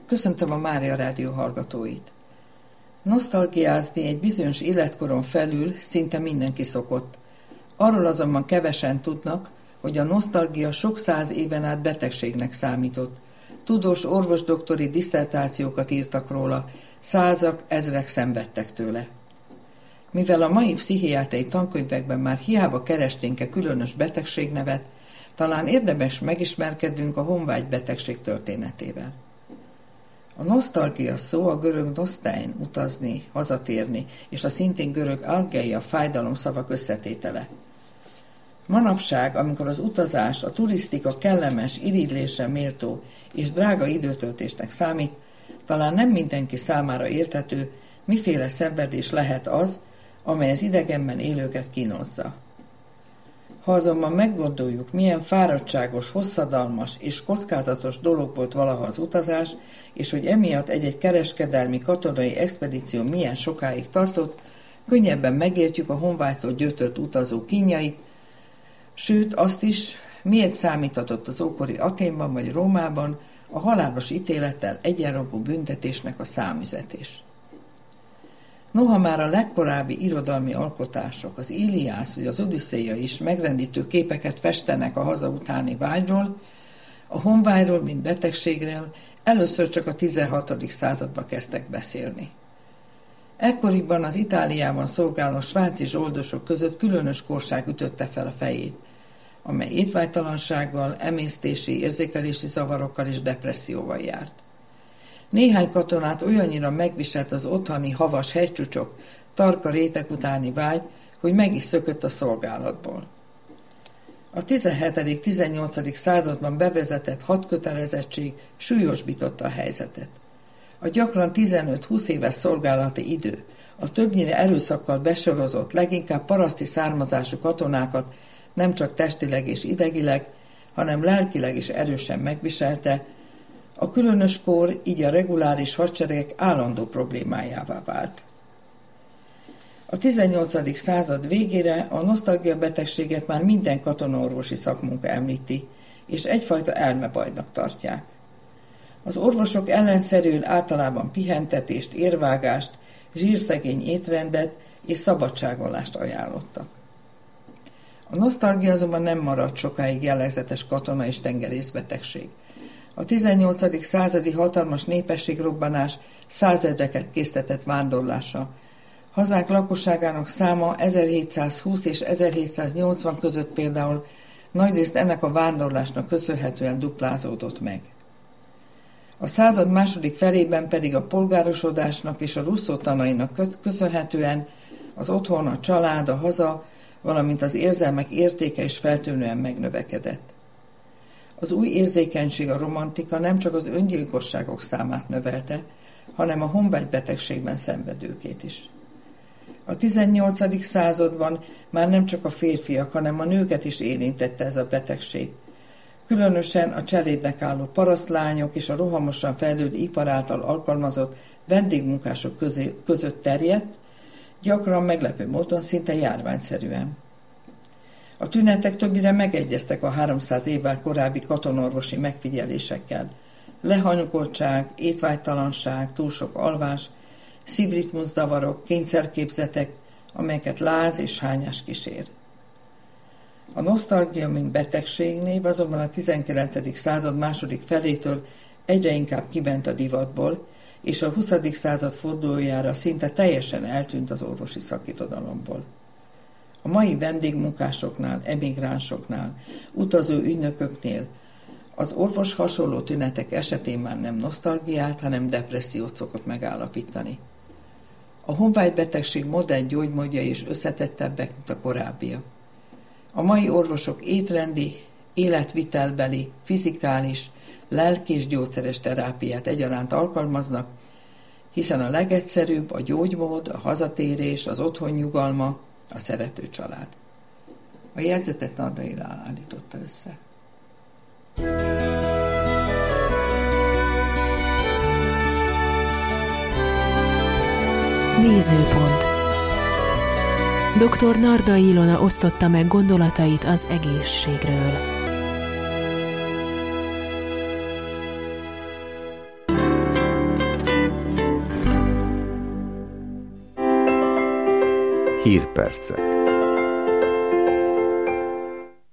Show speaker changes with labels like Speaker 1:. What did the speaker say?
Speaker 1: Köszöntöm a Mária Rádió hallgatóit. Nosztalgiázni egy bizonyos életkoron felül szinte mindenki szokott. Arról azonban kevesen tudnak, hogy a nosztalgia sok száz éven át betegségnek számított. Tudós orvosdoktori disszertációkat írtak róla, százak, ezrek szenvedtek tőle. Mivel a mai pszichiátriai tankönyvekben már hiába keresténk-e különös betegségnevet, talán érdemes megismerkednünk a honvágybetegség történetével. A nosztalgia szó a görög nosztein, utazni, hazatérni, és a szintén görög algeia, fájdalom szavak összetétele. Manapság, amikor az utazás, a turisztika kellemes, irigylésre méltó és drága időtöltésnek számít, talán nem mindenki számára érthető, miféle szenvedés lehet az, amely az idegenben élőket kínozza. Ha azonban meggondoljuk, milyen fáradtságos, hosszadalmas és kockázatos dolog volt valaha az utazás, és hogy emiatt egy-egy kereskedelmi, katonai expedíció milyen sokáig tartott, könnyebben megértjük a honvágytól gyötört utazó kínjait, sőt azt is, miért számíthatott az ókori Athénban vagy Rómában a halálos ítélettel egyenrangú büntetésnek a számüzetés. Noha már a legkorábbi irodalmi alkotások, az Iliász vagy az Odüsszéja is megrendítő képeket festenek a haza utáni vágyról, a honvágyról, mint betegségről először csak a 16. században kezdtek beszélni. Ekkoriban az Itáliában szolgáló svájci zsoldosok között különös korság ütötte fel a fejét, amely étvágytalansággal, emésztési, érzékelési zavarokkal és depresszióval járt. Néhány katonát olyannyira megviselt az otthoni havas hegycsúcsok, tarka rétek utáni vágy, hogy meg is szökött a szolgálatból. A 17.-18. században bevezetett hadkötelezettség súlyosbította a helyzetet. A gyakran 15-20 éves szolgálati idő, a többnyire erőszakkal besorozott, leginkább paraszti származású katonákat nem csak testileg és idegileg, hanem lelkileg is erősen megviselte, a különös kor így a reguláris hadseregek állandó problémájává vált. A 18. század végére a nosztalgia betegséget már minden katonaorvosi szakmunka említi, és egyfajta elmebajnak tartják. Az orvosok ellenszerűen általában pihentetést, érvágást, zsírszegény étrendet és szabadságolást ajánlottak. A nosztalgia azonban nem maradt sokáig jellegzetes katona és tengerészbetegség. A 18. századi hatalmas népességrobbanás százezreket késztetett vándorlásra. Hazánk lakosságának száma 1720 és 1780 között például nagyrészt ennek a vándorlásnak köszönhetően duplázódott meg. A század második felében pedig a polgárosodásnak és a Rousseau tanainak köszönhetően az otthon, a család, a haza, valamint az érzelmek értéke is feltűnően megnövekedett. Az új érzékenység, a romantika nem csak az öngyilkosságok számát növelte, hanem a honvágybetegségben szenvedőkét is. A 18. században már nem csak a férfiak, hanem a nőket is érintette ez a betegség. Különösen a cselédnek álló parasztlányok és a rohamosan fejlődő ipar által alkalmazott vendégmunkások között terjedt, gyakran meglepő módon szinte járványszerűen. A tünetek többire megegyeztek a 300 évvel korábbi katonorvosi megfigyelésekkel. Lehanyagoltság, étvágytalanság, túl sok alvás, szívritmuszavarok, kényszerképzetek, amelyeket láz és hányás kísér. A nosztalgia, mint betegségnév azonban a 19. század második felétől egyre inkább kiment a divatból, és a 20. század fordulójára szinte teljesen eltűnt az orvosi szakirodalomból. A mai vendégmunkásoknál, emigránsoknál, utazó ügynököknél az orvos hasonló tünetek esetén már nem nosztalgiát, hanem depressziót szokott megállapítani. A honvágybetegség modern gyógymódja is összetettebbek, mint a korábbiak. A mai orvosok étrendi, életvitelbeli, fizikális, lelki és gyógyszeres terápiát egyaránt alkalmaznak, hiszen a legegyszerűbb a gyógymód, a hazatérés, az otthon nyugalma, a szerető család. A jegyzetet Nardai Ilona állította össze.
Speaker 2: Nézőpont. Dr. Nardai Ilona osztotta meg gondolatait az egészségről.
Speaker 3: Hírpercek.